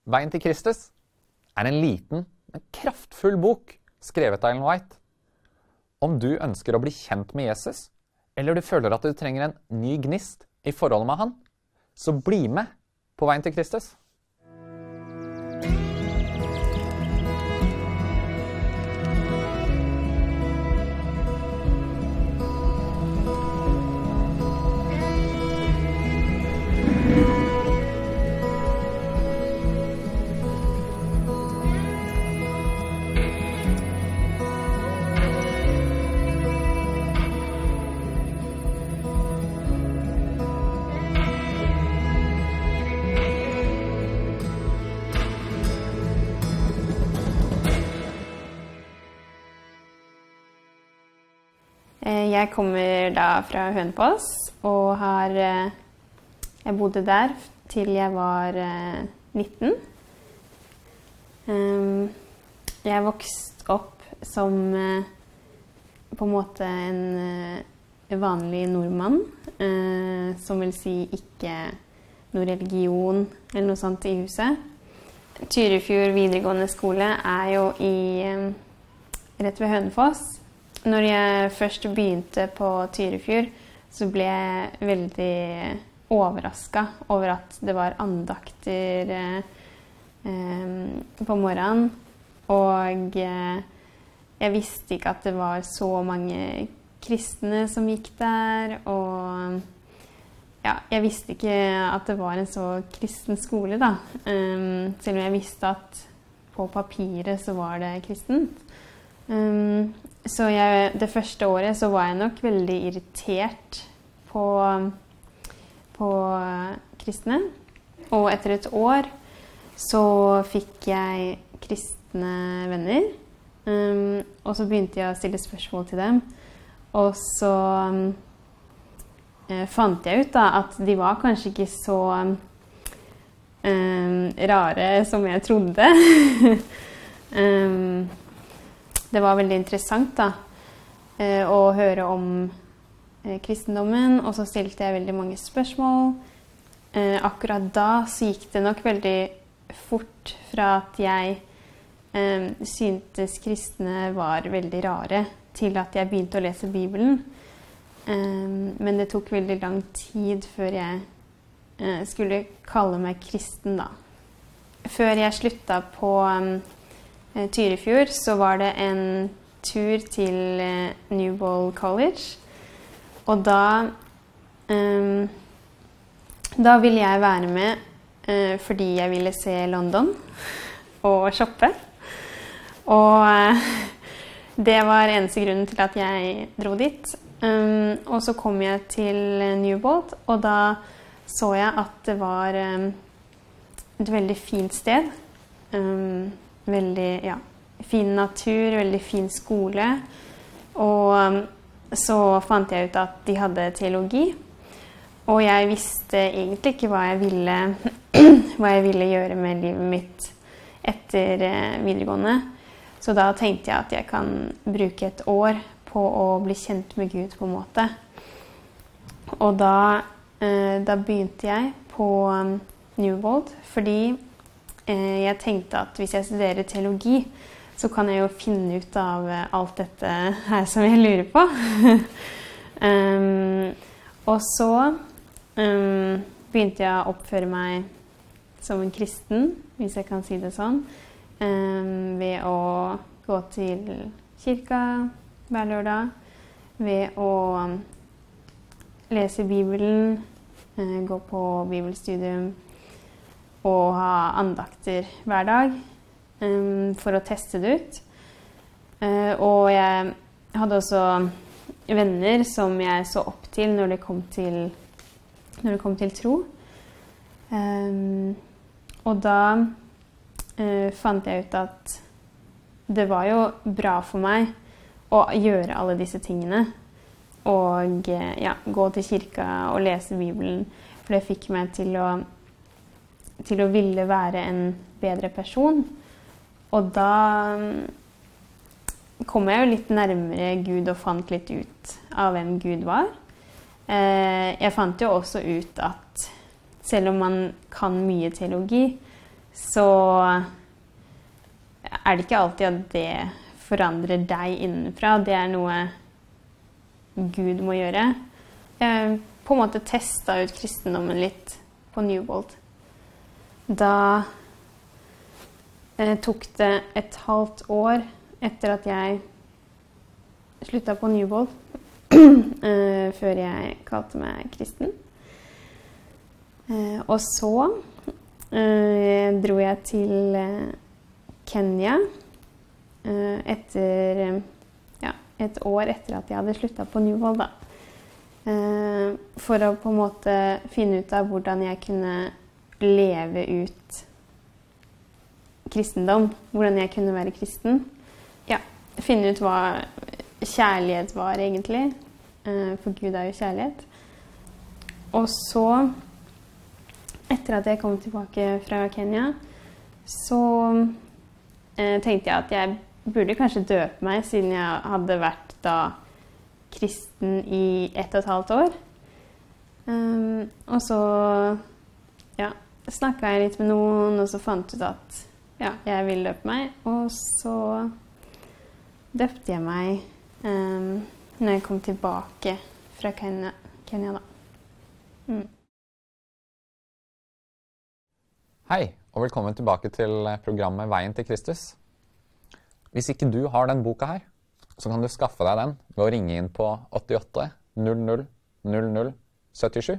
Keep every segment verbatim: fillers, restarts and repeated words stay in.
Veien til Kristus er en liten, men kraftfull bok skrevet av Ellen White. Om du ønsker å bli kjent med Jesus, eller du føler at du trenger en ny gnist i forholdet med han, så bli med på Veien til Kristus. Jeg kommer da fra Hønefoss, og har, jeg bodde der til jeg var nitten. Jeg vokste opp som på en måte en vanlig nordmann, som vil si ikke noe religion eller noe sånt i huset. Tyrifjord videregående skole er jo i, rett ved Hønefoss. Når jeg først begynte på Tyrifjord, så ble jeg veldig overrasket over at det var andakter eh, på morgenen. Og eh, jeg visste ikke at det var så mange kristne som gikk der. Og ja, jeg visste ikke at det var en så kristen skole da. Um, selv om jeg visste at på papiret så var det kristent. Um, så jeg, det første året så var jeg nok veldig irritert på, på kristne. Og etter et år så fikk jeg kristne venner. Um, og så begynte jeg å stille spørsmål til dem. Og så um, fant jeg ut da at de var kanskje ikke så um, rare som jeg trodde. um, Det var veldig interessant da, eh, å høre om eh, kristendommen, og så stilte jeg veldig mange spørsmål. Eh, akkurat da så gikk det nok veldig fort fra at jeg eh, syntes kristne var veldig rare, til at jeg begynte å lese Bibelen. Eh, men det tok veldig lang tid før jeg eh, skulle kalle meg kristen da. Før jeg sluttet på um, Tyrifjord, så var det en tur til uh, Newbold College. Og da, um, da ville jeg være med uh, fordi jeg ville se London og shoppe. Og uh, det var eneste grunnen til at jeg dro dit. Um, og så kom jeg til Newbold, og da så jeg at det var um, et veldig fint sted. Um, Veldig, ja, fin natur, veldig fin skole. Og så fant jeg ut at de hadde teologi. Og jeg visste egentlig ikke hva jeg ville, hva jeg ville gjøre med livet mitt etter videregående. Så da tenkte jeg at jeg kan bruke et år på å bli kjent med Gud på en måte. Og da, da begynte jeg på Newbold, fordi jeg tenkte at hvis jeg studerer teologi, så kan jeg jo finne ut av alt dette her som jeg lurer på. um, og så um, begynte jeg å oppføre meg som en kristen, hvis jeg kan si det sånn, um, ved å gå til kirka hver lørdag, ved å lese Bibelen, uh, gå på bibelstudium, og ha andakter hver dag um, for å teste det ut. Uh, og jeg hadde også venner som jeg så opp til når det kom til, når det kom til tro. Um, og da uh, fant jeg ut at det var jo bra for meg å gjøre alle disse tingene. Og uh, ja, gå til kirka og lese Bibelen, for det fikk meg til å til å ville være en bedre person. Og da kom jeg jo litt nærmere Gud og fant litt ut av hvem Gud var. Jeg fant jo også ut at selv om man kan mye teologi, så er det ikke alltid at det forandrer deg innenfra. Det er noe Gud må gjøre. Jeg på en måte testet ut kristendommen litt på Newbold. Da eh, tok det et halvt år etter at jeg sluttet på Newbold, eh, før jeg kalte meg kristen. Eh, og så eh, dro jeg til eh, Kenya eh, etter ja, et år etter at jeg hadde sluttet på Newbold, da. Eh, for å på en måte finne ut av hvordan jeg kunne leve ut kristendom, hvordan jeg kunne være kristen. Ja, finne ut hva kjærlighet var egentlig, eh, for Gud er jo kjærlighet. Og så, etter at jeg kom tilbake fra Kenya, så eh, tenkte jeg at jeg burde kanskje døpe meg, siden jeg hadde vært da kristen i ett og et halvt år. Um, og så ja, snakket jeg litt med noen, og så fant ut at ja, jeg ville døpe meg. Og så døpte jeg meg um, når jeg kom tilbake fra Kenya, Kenya da. Mm. Hei, og velkommen tilbake til programmet Veien til Kristus. Hvis ikke du har den boka her, så kan du skaffe deg den ved å ringe inn på åttiåtte null null null null syttisju.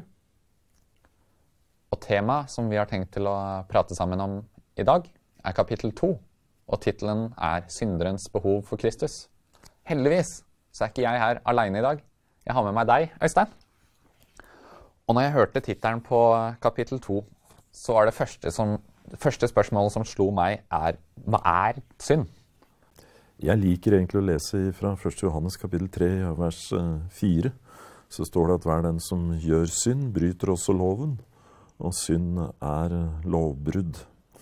Og temaet som vi har tenkt til å prate sammen om i dag er kapittel to, og titelen er Synderens behov for Kristus. Heldigvis så er ikke jeg her alene i dag. Jeg har med meg deg, Øystein. Og når jeg hørte titelen på kapittel to, så var det første, som, det første spørsmålet som slo meg er, hva er synd? Jeg liker egentlig å lese fra første Johannes kapittel tre, vers fire. Så står det at hver den som gjør synd, bryter også loven, og synd er lovbrudd.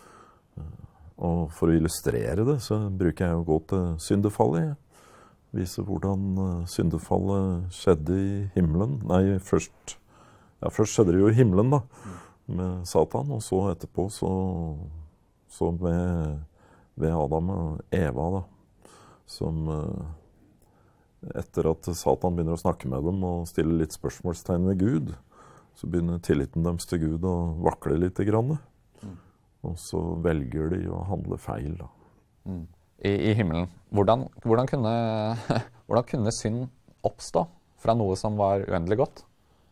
Og for å illustrere det, så bruker jeg å gå til syndefallet. Vise hvordan syndefallet skjedde i himmelen. Nei, først, ja, først skjedde det jo i himmelen da, med Satan, og så etterpå så, så med, ved Adam og Eva da. Som etter at Satan begynner å snakke med dem og stille litt spørsmålstegn ved Gud, så begynner tilliten deres til Gud å vakle litt grann. Mm. Og så velger de å handle feil. Da. Mm. I, I himmelen, hvordan, hvordan, kunne, hvordan kunne synd oppstå fra noe som var uendelig godt?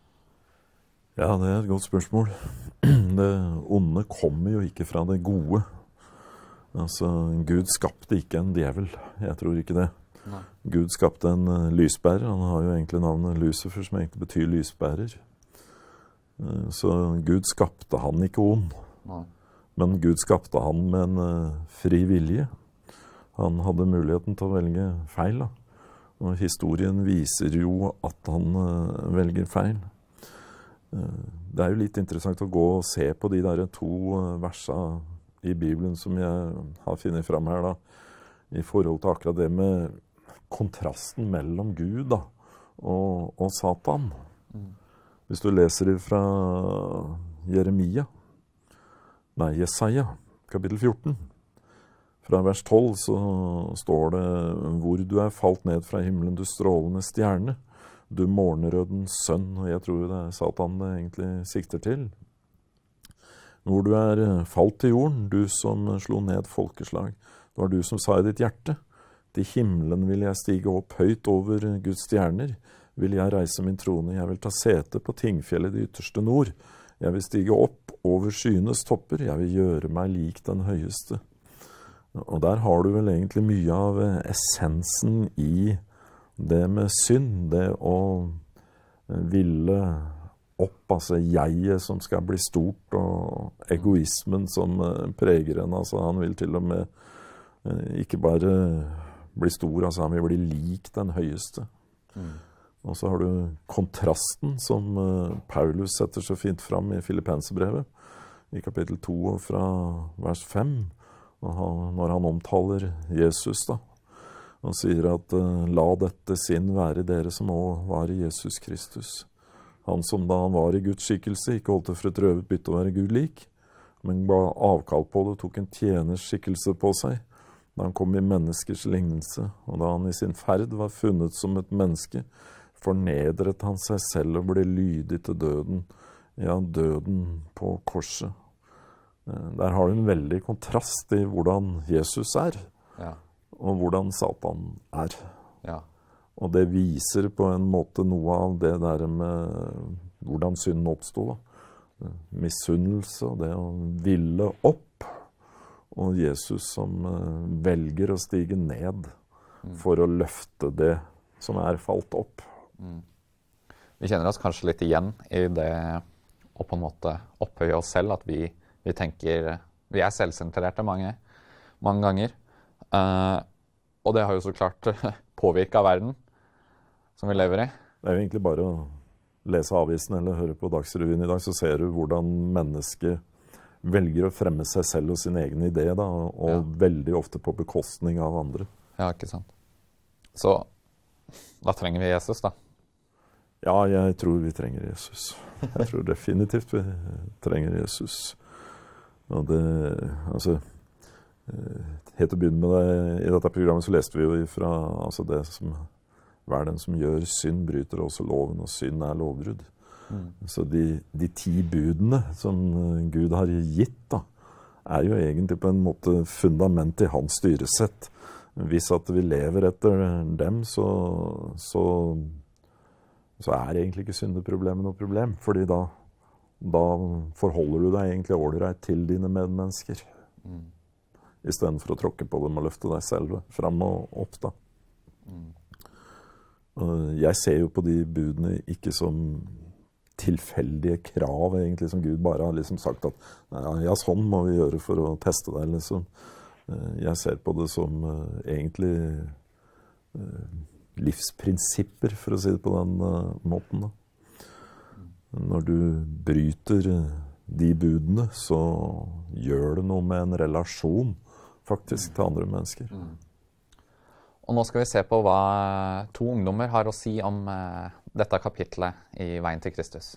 Ja, det er et godt spørsmål. Det onde kommer jo ikke fra det gode. Altså, Gud skapte ikke en djevel. Jeg tror ikke det. Nei. Gud skapte en uh, lysbærer. Han har jo egentlig navnet Lucifer, som egentlig betyr lysbærer. Uh, så Gud skapte han ikke ond. Nei. Men Gud skapte han med en uh, fri vilje. Han hadde muligheten til å velge feil. Da. Og historien viser jo at han uh, velger feil. Uh, det er jo litt interessant å gå og se på de der to uh, versene i Bibelen som jeg har funnet frem her da, i forhold til akkurat det med kontrasten mellom Gud da, og, og Satan. Mm. Hvis du leser det fra Jeremia, nei, Jesaja, kapittel fjorten, fra vers tolv så står det, hvor du er falt ned fra himmelen, du strålende stjerne, du morgenrødens sønn, og jeg tror det er Satan det egentlig sikter til. Hvor du er falt til jorden, du som slo ned folkeslag. Det var du som sa i ditt hjerte, til himmelen vil jeg stige opp høyt over Guds stjerner, vil jeg reise min trone, jeg vil ta sete på tingfjellet i det ytterste nord, jeg vil stige opp over skyenes topper, jeg vil gjøre meg lik den høyeste. Og der har du vel egentlig mye av essensen i det med synd, det å ville opp, altså jeget som skal bli stort, og egoismen som preger henne. Altså han vil til og med ikke bare bli stor, altså han vil bli lik den høyeste. Mm. Og så har du kontrasten som Paulus setter så fint fram i Filippenserbrevet, i kapittel to og fra vers fem, når han omtaler Jesus da. Han sier at la dette sinn være dere som også var i Jesus Kristus. Han som da han var i Guds skikkelse, ikke holdt det for et røvet bytte å være Gud lik, men ga avkall på det, tok en tjeners skikkelse på seg, da han kom i menneskers lignelse, og da han i sin ferd var funnet som et menneske, fornedret han seg selv og ble lydig til døden, ja, døden på korset. Der har du en veldig kontrast i hvordan Jesus er, Ja. og hvordan Satan er. Ja. Og det viser på en måte noe av det der med hvordan synden oppstod. Da. Misunnelse og det å ville opp. Og Jesus som uh, velger å stige ned mm. for å løfte det som er falt opp. Mm. Vi kjenner oss kanskje litt igjen i det å på en måte opphøye oss selv, at vi, vi tenker, vi er selvsentrerte mange, mange ganger. Uh, og det har jo så klart påvirket verden som vi lever i. Det er jo egentlig bare å lese avisen eller høre på Dagsrevyen i dag, så ser du hvordan mennesket velger å fremme seg selv og sin egen idé, da, og ja. veldig ofte på bekostning av andre. Ja, ikke sant. Så da trenger vi Jesus, da. Ja, jeg tror vi trenger Jesus. Jeg tror definitivt vi trenger Jesus. Og det, altså, helt å begynne med det, i dette programmet så leste vi jo ifra, altså det som, hver den som gjør synd bryter også loven, og synd er lovbrudd. Mm. Så de, de ti budene som Gud har gitt, da, er jo egentlig på en måte fundament i hans styresett. Hvis at vi lever etter dem, så, så, så er egentlig ikke syndeproblemet noe problem, fordi da, da forholder du deg egentlig ålreit til dine medmennesker. Mm. I stedet for å tråkke på dem og løfte deg selv frem og opp, da. Mm. Jeg ser jo på de budene ikke som tilfeldige krav, egentlig, som Gud bare har liksom sagt at ja, sånn må vi gjøre for å teste deg, liksom. Jeg ser på det som uh, egentlig uh, livsprinsipper, for å si det på den uh, måten, da. Når du bryter uh, de budene, så gjør det noe med en relasjon, faktisk, til andre mennesker. Mm. Og nå skal vi se på hva to ungdommer har å si om uh, dette kapitlet i Veien til Kristus.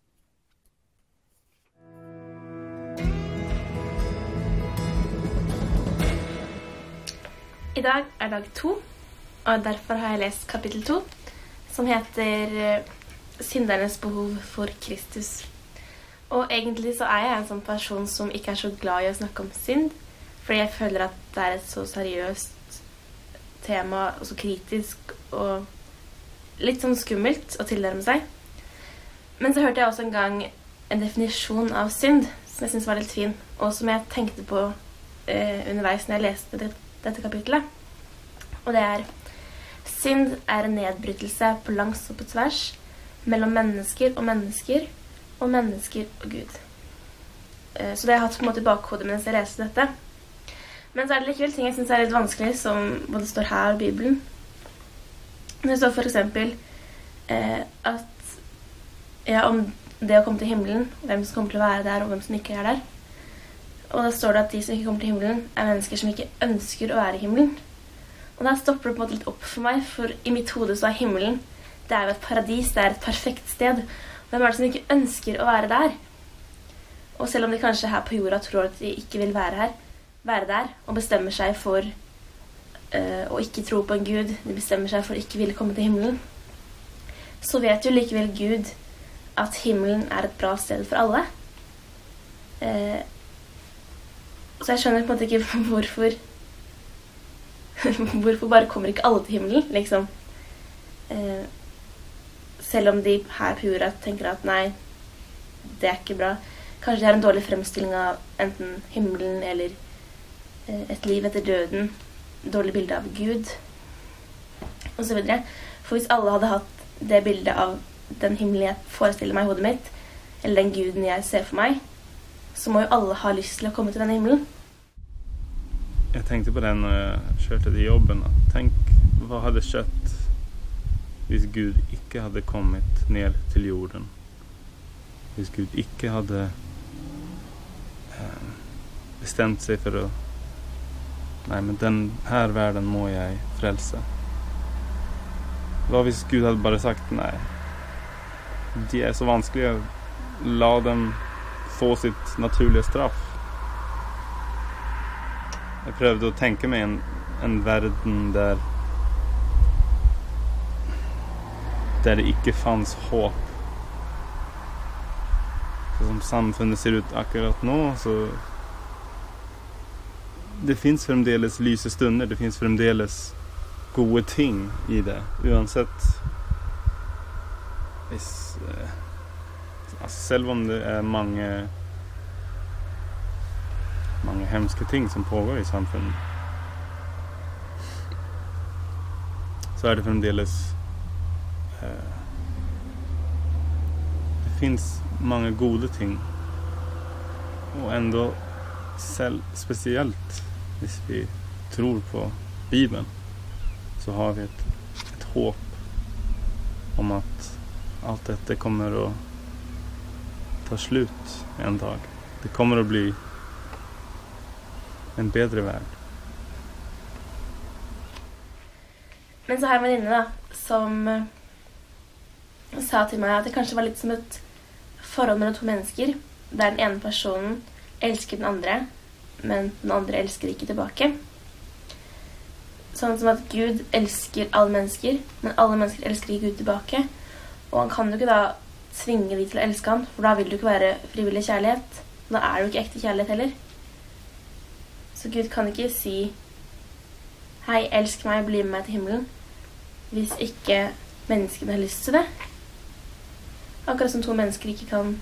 I dag er dag to, og derfor har jeg lest kapittel to, som heter Syndernes behov for Kristus. Og egentlig så er jeg en sånn person som ikke er så glad i å snakke om synd, fordi jeg føler at det er et så seriøst tema, og så kritisk, og litt sånn skummelt å tilnærme seg. Men så hørte jeg også en gang en definisjon av synd, som jeg synes var litt fin, og som jeg tenkte på eh, underveis når jeg leste det, dette kapitlet. Og det er: synd er en nedbrytelse på langs og på tvers, mellom mennesker og mennesker, og mennesker og Gud. Eh, så det har jeg hatt på en måte i bakhodet mens jeg leste dette. Men så er det likevel ting jeg synes er litt vanskelig, som både står her i Bibelen. Det står for eksempel eh, at ja, om det å komme til himmelen, hvem som kommer til å være der, og hvem som ikke er der. Og da står det at de som ikke kommer til himmelen, er mennesker som ikke ønsker å være i himmelen. Og da stopper det på en måte litt opp for meg, for i mitt hode så er himmelen, det er jo et paradis, det er et perfekt sted. Hvem er det som ikke ønsker å være der? Og selv om de kanskje her på jorda tror at de ikke vil være her, være der, og bestemmer seg for uh, å ikke tro på en Gud, de bestemmer seg for å ikke ville komme til himmelen, så vet jo likevel Gud at himmelen er et bra sted for alle. Uh, så jeg skjønner på en måte ikke hvorfor hvorfor bare kommer ikke alle til himmelen, liksom. Uh, selv om de her på jorda tenker at nei, det er ikke bra. Kanskje de har en dårlig fremstilling av enten himmelen eller et liv etter døden, dårlig bilde av Gud, og så videre. For hvis alle hadde hatt det bildet av den himmelen jeg forestiller meg i hodet mitt, eller den Guden jeg ser for meg, så må jo alle ha lyst til å komme til den himmelen. Jeg tenkte på det når jeg kjørte til jobben, at tenk hva hadde skjedd hvis Gud ikke hadde kommet ned til jorden. Hvis Gud ikke hadde eh, bestemt seg for å nei, men den her verden må jeg frelse. Hva hvis Gud hadde bare sagt nei? De er så vanskelige, la dem få sitt naturlige straff. jeg prøvde å tenke meg en, en verden der der det ikke fanns håp. Så som samfunnet ser ut akkurat nå, så det finns fremdeles lyse stunder, det finns fremdeles gode ting i det, uansett hvis, eh, altså selv om det er mange mange hemske ting som pågår i samfunnet, så er det fremdeles eh, det finns mange gode ting, og ändå selv spesielt hvis vi tror på Bibelen, så har vi et, et håp om at alt dette kommer å ta slutt en dag. Det kommer å bli en bedre verd. Men så har jeg en venninne da, som uh, sa til meg at det kanskje var litt som et forhold mellom to mennesker, der den ene personen elsker den andre, men den andre elsker ikke tilbake. Sånn som at Gud elsker alle mennesker, men alle mennesker elsker ikke Gud tilbake. Og han kan jo ikke da tvinge de til å elske han, for da vil det jo ikke være frivillig kjærlighet. Da er det jo ikke ekte kjærlighet heller. Så Gud kan ikke si «Hei, elsk meg, bli med meg til himmelen», hvis ikke menneskene har lyst til det. Akkurat som to mennesker ikke kan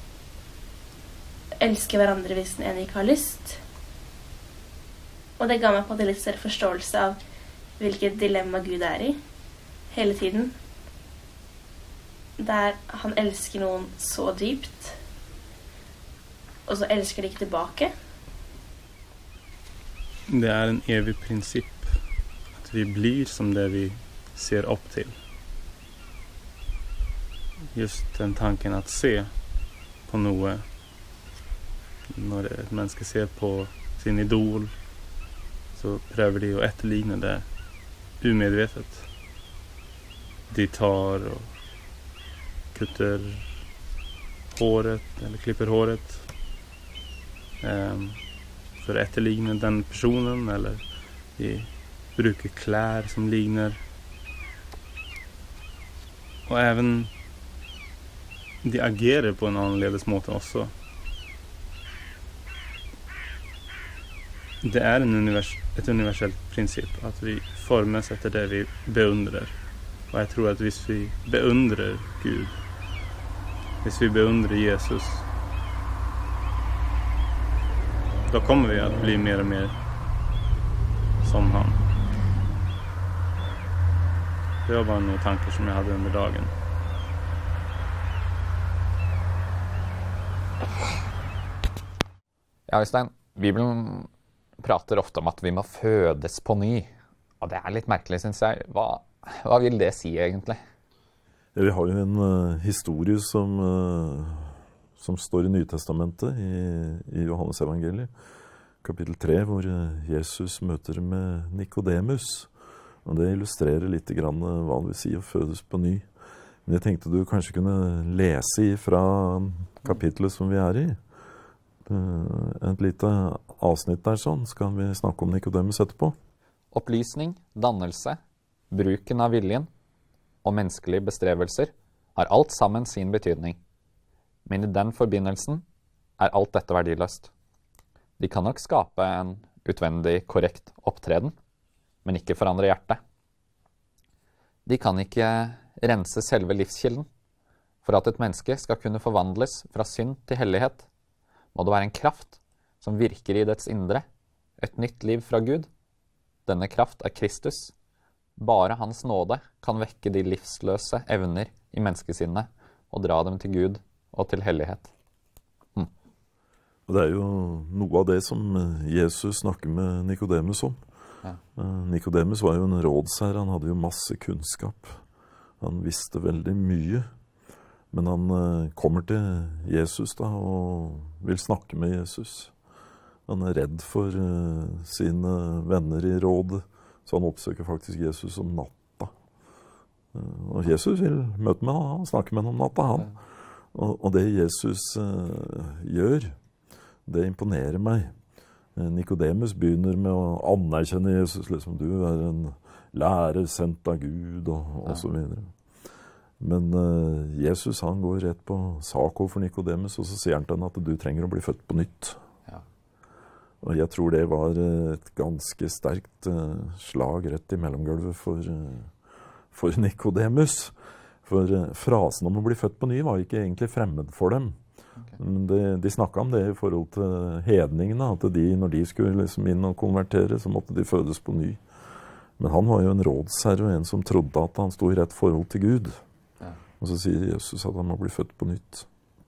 elske hverandre hvis den ene ikke har lyst. Og det ga meg på en litt større forståelse av hvilket dilemma Gud er i hele tiden. Der han elsker noen så dypt, og så elsker de ikke tilbake. Det er en evig prinsipp at vi blir som det vi ser opp til. Just den tanken at se på noe, når et menneske ser på sin idol, så prøver de å etterligne det umedvetet. De tar og kutter håret, eller klipper håret, um, for å etterligne den personen, eller de bruker klær som ligner. Og även de agerer på en annerledes måte også. Det er en univers et universellt prinsipp at vi formes etter det vi beundrer. Og jeg tror at hvis vi beundrer Gud, hvis vi beundrer Jesus, da kommer vi att bli mer og mer som han. Det var bare noen tanker som jeg hadde under dagen. Ja, Øystein, Bibelen prater ofte om at vi må fødes på ny. Og det er litt merkelig, synes jeg. Hva, hva vil det si egentlig? Ja, vi har jo en uh, historie som, uh, som står i Nytestamentet, i, i Johannes evangeliet, kapittel tre, hvor uh, Jesus møter med Nikodemus. Og det illustrerer litt grann uh, hva det vil si å fødes på ny. Men jeg tenkte du kanskje kunne lese fra kapittelet som vi er i. Uh, et lite avsnitt der sånn, skal vi snakke om Nikodemus etterpå. Opplysning, dannelse, bruken av viljen og menneskelige bestrevelser har alt sammen sin betydning. Men i den forbindelsen er alt dette verdiløst. De kan nok skape en utvendig korrekt opptreden, men ikke forandre hjertet. De kan ikke rense selve livskilden. For at et menneske skal kunne forvandles fra synd til hellighet, må det være en kraft som virker i dets indre, et nytt liv fra Gud. Denne kraft er Kristus. Bare hans nåde kan vekke de livsløse evner i menneskesinnet og dra dem til Gud og til hellighet. Hm. Og det er jo noe av det som Jesus snakker med Nikodemus om. Ja. Nikodemus var jo en rådsherre, han hadde jo masse kunnskap. Han visste veldig mye. Men han kommer til Jesus da, og vil snakke med Jesus. Han er redd for uh, sine venner i rådet, så han oppsøker faktisk Jesus om natta. Uh, og Jesus vil møte med han, snakke med han om natta, han. Og, og det Jesus uh, gjør, det imponerer meg. Nikodemus begynner med å anerkjenne Jesus, liksom du er en lærer sendt av Gud, og, og så videre. Men uh, Jesus han går rett på sak overfor Nikodemus, og så sier han til han at du trenger å bli født på nytt. Ja. Og jeg tror det var uh, et ganske sterkt uh, slag rett i mellomgulvet for, uh, for Nikodemus. For uh, frasen om å bli født på ny var ikke egentlig fremmed for dem. Okay. Men de, de snakket om det i forhold til hedningene, at de, når de skulle liksom inn og konvertere, så måtte de fødes på ny. Men han var jo en rådsherre, en som trodde at han stod i rett forhold til Gud. Ja. Og så sier Jesus at han må bli født på nytt.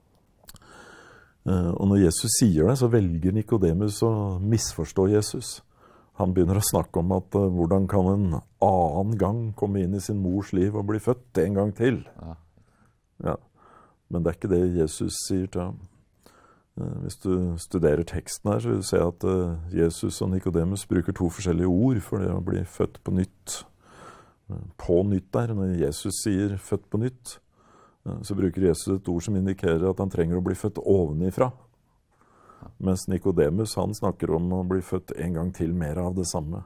Og når Jesus sier det, så velger Nikodemus å misforstå Jesus. Han begynner å snakke om at uh, hvordan kan en annen gang komme inn i sin mors liv og bli født en gang til? Ja. Ja. Men det er ikke det Jesus sier til ham. Hvis du studerer teksten her, så vil du se at Jesus og Nikodemus bruker to forskjellige ord for det å bli født på nytt. På nytt der, når Jesus sier født på nytt, så bruker Jesus et ord som indikerer at han trenger å bli født ovenifra. Mens Nikodemus, han snakker om å bli født en gang til mer av det samme.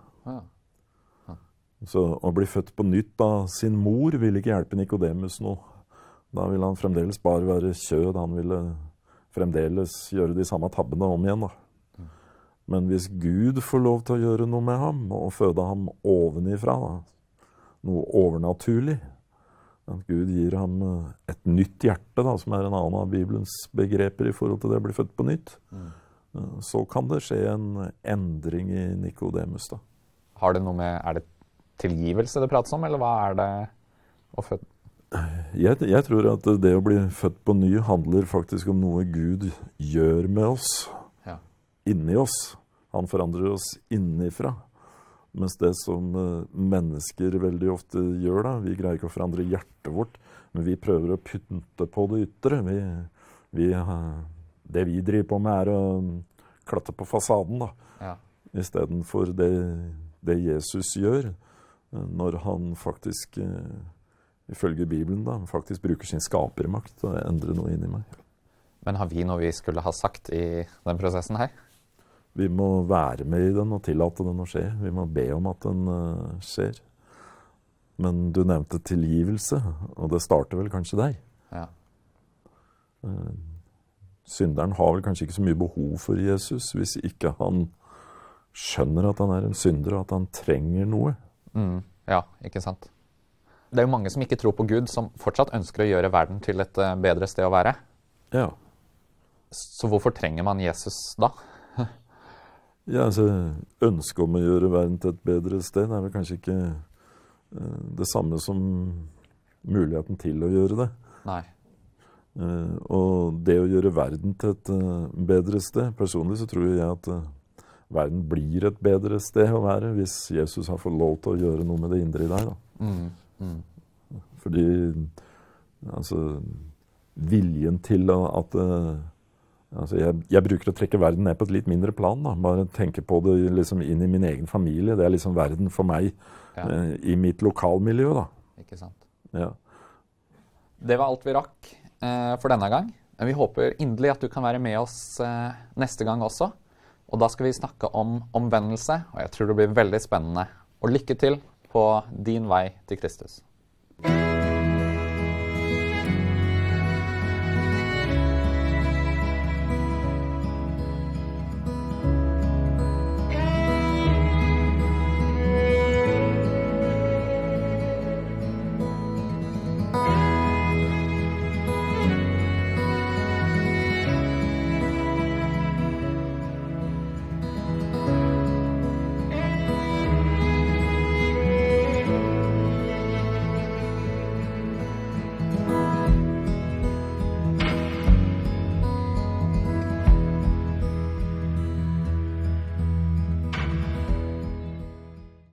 Så å bli født på nytt av sin mor vil ikke hjelpe Nikodemus noe. Da ville han fremdeles bare være kjød, han ville fremdeles gjøre de samme tabbene om igjen. Da. Men hvis Gud får lov til å gjøre noe med ham, og føde ham ovenifra, da, noe overnaturlig, at Gud gir ham et nytt hjerte, da, som er en annen av Bibelens begreper i forhold til det å bli født på nytt, mm. så kan det skje en endring i Nikodemus. Da. Har det noe med, er det tilgivelse det prates om, eller hva er det å føde? Jeg, jeg tror at det å bli født på ny handler faktisk om noe Gud gjør med oss, ja. Inni oss. Han forandrer oss innifra. Mens det som mennesker veldig ofte gjør da, vi greier ikke å forandre hjertet vårt, men vi prøver å pynte på det ytre. Vi, vi, det vi driver på med er å klatte på fasaden da, ja. I stedet for det, det Jesus gjør, når han faktisk... ifølge Bibelen da, faktisk bruker sin skapermakt til å endre noe inni meg. Men har vi noe vi skulle ha sagt i den prosessen her? Vi må være med i den og tillate den å skje. Vi må be om at den uh, skjer. Men du nevnte tilgivelse, og det starter vel kanskje deg. Ja. Uh, synderen har vel kanskje ikke så mye behov for Jesus, hvis ikke han skjønner at han er en synder, og at han trenger noe. Mm, ja, ikke sant? Det er jo mange som ikke tror på Gud, som fortsatt ønsker å gjøre verden til et bedre sted å være. Ja. Så hvorfor trenger man Jesus da? Ja, altså, ønsket om å gjøre verden til et bedre sted er vel kanskje ikke uh, det samme som muligheten til å gjøre det. Nei. Uh, og det å gjøre verden til et uh, bedre sted, personlig så tror jeg at uh, verden blir et bedre sted å være hvis Jesus har fått lov til å gjøre noe med det indre i deg da. Mm. Mm. Fordi altså, viljen til at altså, jeg, jeg bruker å trekke verden ned på et litt mindre plan da. Bare tenke på det liksom, inn i min egen familie. Det er liksom verden for meg ja. eh, i mitt lokalmiljø da. Ikke sant. Ja. Det var alt vi rakk eh, for denne gang. Men vi håper inderlig at du kan være med oss eh, neste gang også. Og da skal vi snakke om omvendelse, og jeg tror det blir veldig spennende. Og lykke til på din vei til Kristus.